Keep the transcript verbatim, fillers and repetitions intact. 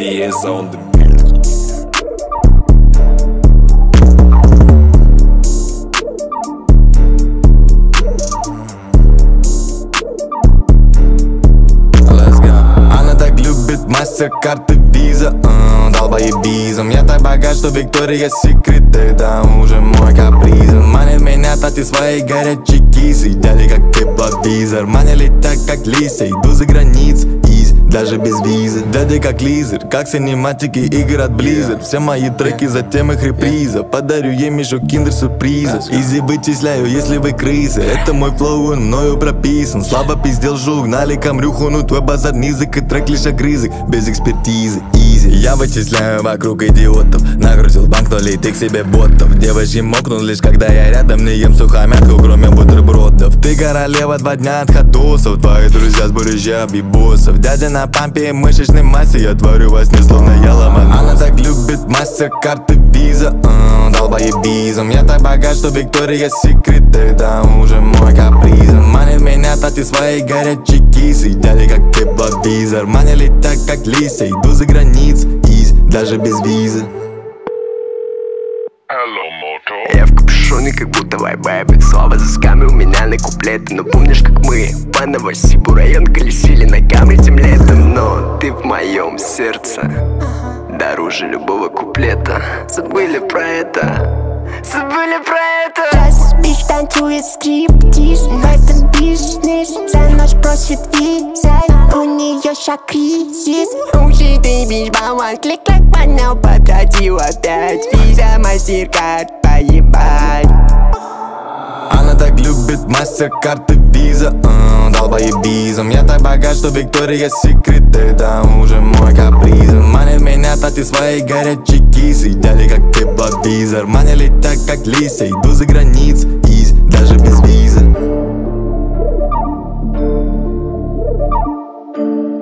is on the beat. Мастер-карты виза, uh, долбоебизм. Я так богат, что Виктория Секрет это уже мой каприз. Манит меня тати своей горячей кисой, дяди как тепловизор. Манили так как листья, иду за границу, изи, даже без визы. Дяди как лизер, как синематики игр от Blizzard. Все мои треки затем их реприза. Подарю ей мешок киндер-сюрприза. Изи вычисляю, если вы крысы. Это мой флоу, он мною прописан. Слабо пиздел жук, гнали камрюху, ну твой базар низок и трек лишь огрызок. Без экспертизы, изи. Я вычисляю вокруг идиотов. Нагрузил банк, но летит к себе ботов. Девочки мокнут лишь когда я рядом. Не ем сухомятку, кроме бутербродов. Ты королева два дня от ходосов. Твои друзья сборища бибосов. Дядя на пампе и мышечной массе. Я творю во сне, словно я ломанос. Она так любит мастер-карты виза, uh, долбоебизм. Я так богат, что Виктория Секрет это уже мой каприз. Манит меня тати своей горячей кисой, дяди как тепловизор. Манили так как листья, иду за границу, изи, даже без визы. Я в капюшоне, как будто вайбайбит. Слова за сками у меня на куплеты. Но помнишь, как мы по Новосибу район колесили на камере тем летом? Но ты в моем сердце дороже любого куплета. Забыли про это, забыли про это. Сейчас бич танцует стриптиз в этом бизнес. За ночь просит виза, у нее ща кризис. Уже ты бич балан, клик-клик, понял, потратил опять. Виза, мастер-карт, поебать. Она так любит мастер-карты виза, uh, долбоебизм. Я так богат, что Виктория Секрет это уже мой каприз. Манит меня тати своей горячей кисой, дяди как тепловизор. Манили так как листья, иду за границу, изи, даже без визы.